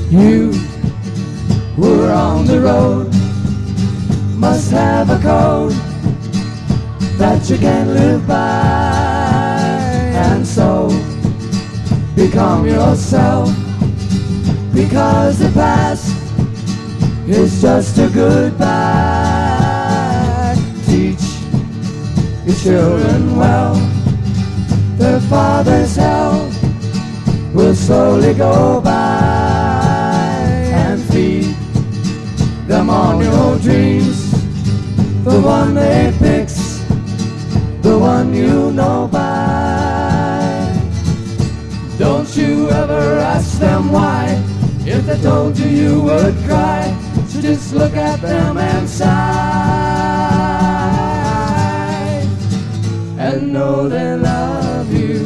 You who are on the road must have a code that you can live by, and so become yourself, because the past is just a goodbye. Teach your children well, their father's hell will slowly go by, and feed them on your dreams, the one they fix, the one you know by. Don't you ever ask them why, if they told you you would cry, so just look at them and sigh, and know they love you.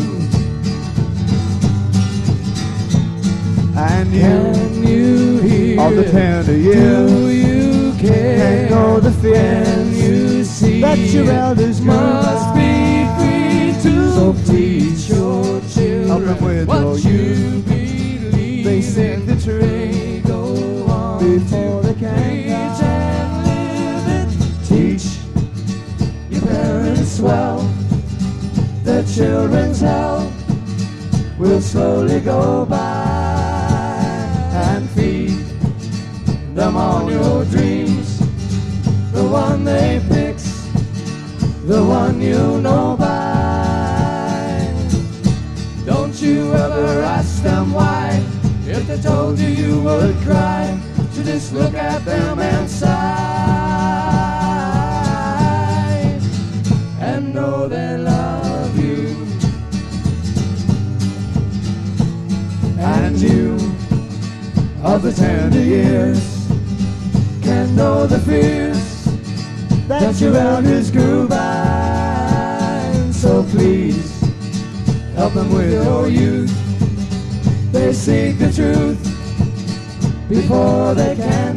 And Can you hear of the tender years, do you care? can know the Can fears you see that your elders must be free to So teach your children them with what your you believe. They seek the truth They go on before they can preach die. and live it. Teach your parents well, their children's hell will slowly go by, and feed them on your dreams, the one they fix, the one you know by. Don't you ever ask them why, if they told you you would cry, so just look at them and sigh, and know they love you. And you of the tender years can know the fears that your elders grew by. So please help them with your youth. They seek the truth before they can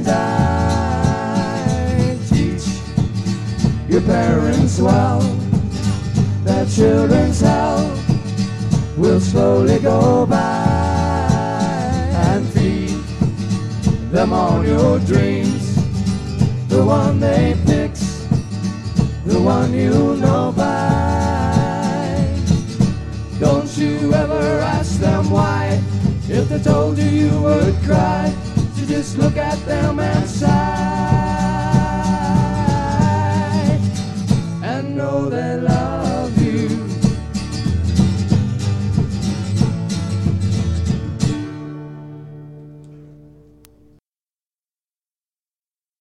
die. Teach your parents well, their children's hell will slowly go by, and feed them on your dreams, the one they fix, the one you know by. Don't you ever ask them why, if they told you you would cry, so just look at them and sigh, and know that